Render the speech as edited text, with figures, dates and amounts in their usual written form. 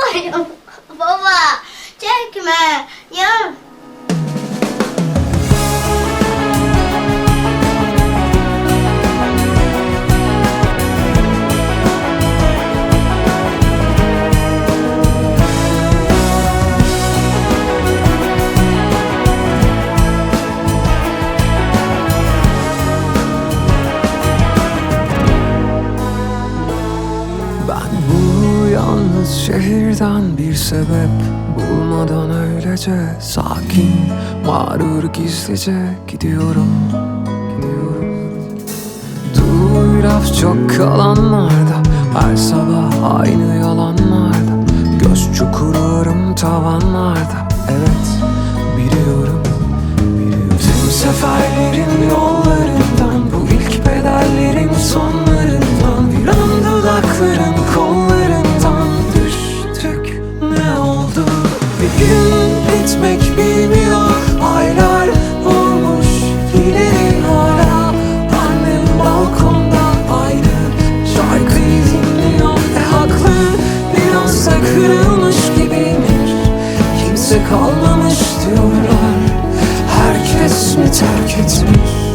Hayır baba, çekme ya. Ben bu yalnız şehirden bir sebep bulmadan öylece sakin, mağrur gizlice gidiyorum. Duy laf çok kalanlarda, her sabah aynı yalanlarda, göz çukuruyorum tavanlarda. Evet, biliyorum. Tüm seferlerin yollarından, bu ilk bedellerin sonlarından, bir an dudakların kollarından düştük. Ne oldu? Bir gün bitmek bilmiyor, aylar olmuş ileri hala. Annem balkonda aynı şarkıyı dinliyor. Haklı, biraz da kırılmış gibiymiş. Kimse kalmamış diyorlar. Herkes mi terk etmiş?